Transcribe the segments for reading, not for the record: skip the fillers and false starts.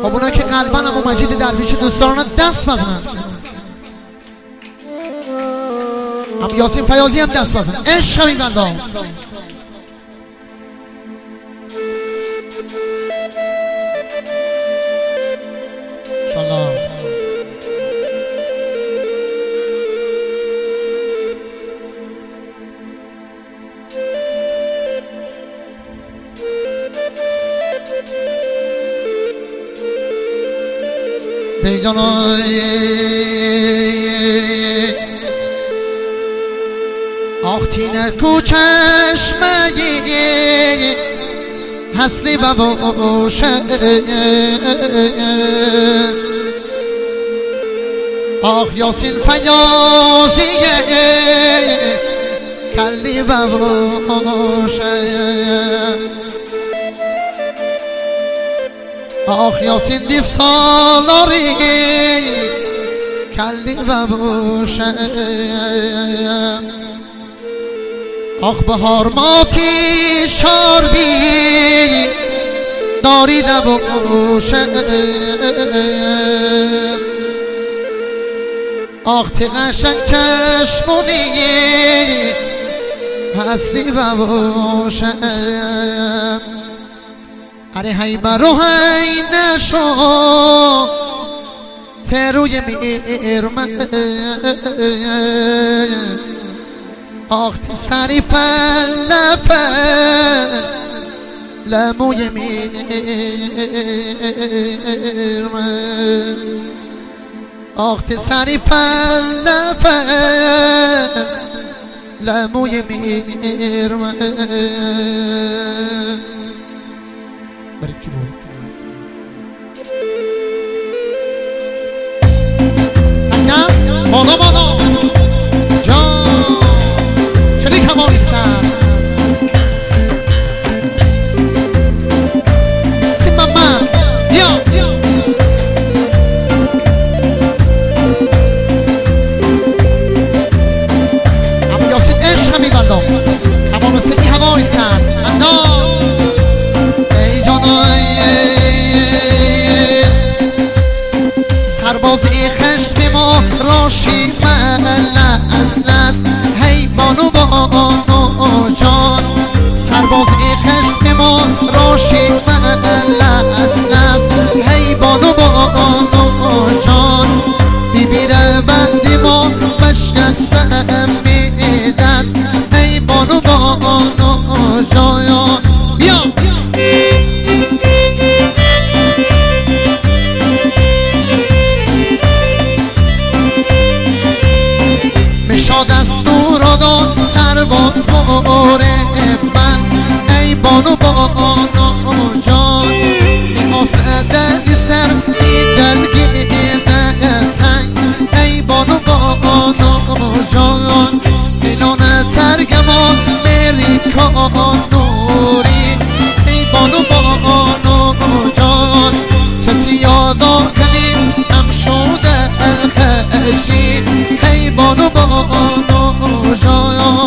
خب اونا که قلبن اما مجید درویش دوست دارن دست بزنن. هم یاسین فیاضی هم دست بزن. عشق این بنده ها. انشالله دیجانای آختینه کو چشمگی حسلی ببوشه آخ یاسین فیاضیه کلی ببوشه آخ یاسین دیف سالاری کلی ببوشه آخ بهار ماتی شاربی داری دبوشه آخ تی قشنگ چشمونی هستی ببوشه اره هی برو هی نشو تروی میرمه آخ تی سری پلپه لموی میرمه آخ تی سری پلپه لموی میرمه برید کی بود تنگس بالا بالا جان چلی کمالی سر سی ماما بیا اما یاسین عشق میبندم کمانو سمی هوای سر انداز سربازی خشت ما راشی لس لس هی بانو بانو جان سربازی خشت ما راشی لس لس هی بانو بانو جان بیبیره بندی ما بشکستم می دست هی بانو بانو جان بیا دستور داد سرباز باره من ای بانو بانو جان میخواسته دلی سر میدلگیر تنگ ای بانو بانو جان میلان ترگمان میری کانوری ای بانو بانو جان چتی یادا کنیم هم شده الخشی ای بانو بانو جان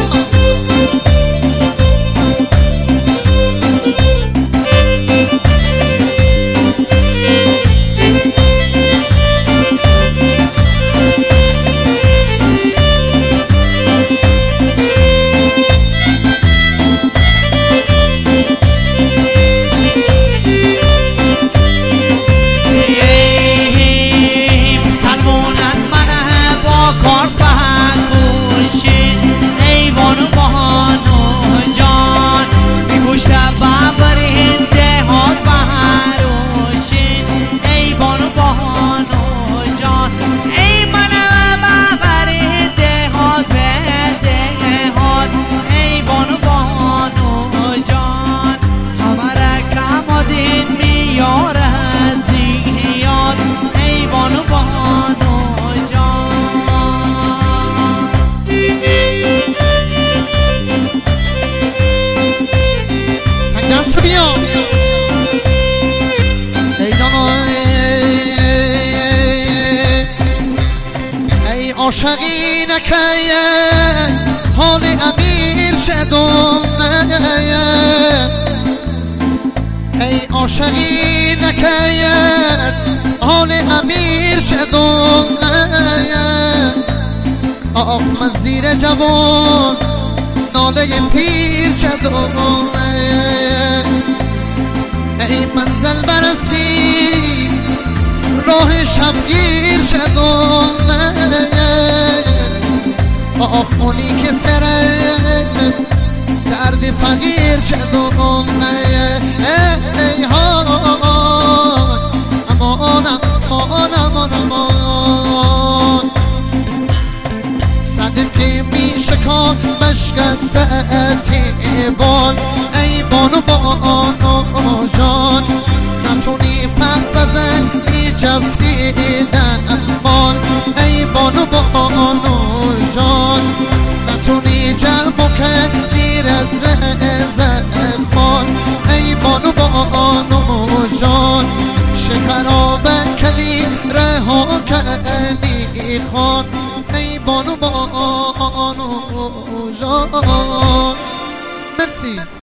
عاشقی نکیه حال امیر شدون ای عاشقی نکرد حال امیر شدونه آخ من زیر جوان ناله پیر شدونه ای منزل برسی راه شبگیر شدونه آخ اونی که سره درد فقیر شدونه ای های امان امان امان امان صدقه می شکان مشکستی بال ای بانو بانو جان نتونی فقفزه بی جفتی دنبال ای بانو بانو جان نتونی جلبو که دیر از رزقال ای بانو بانو جان شخراب کلی رها کلی خان ای بانو بانو جان مرسی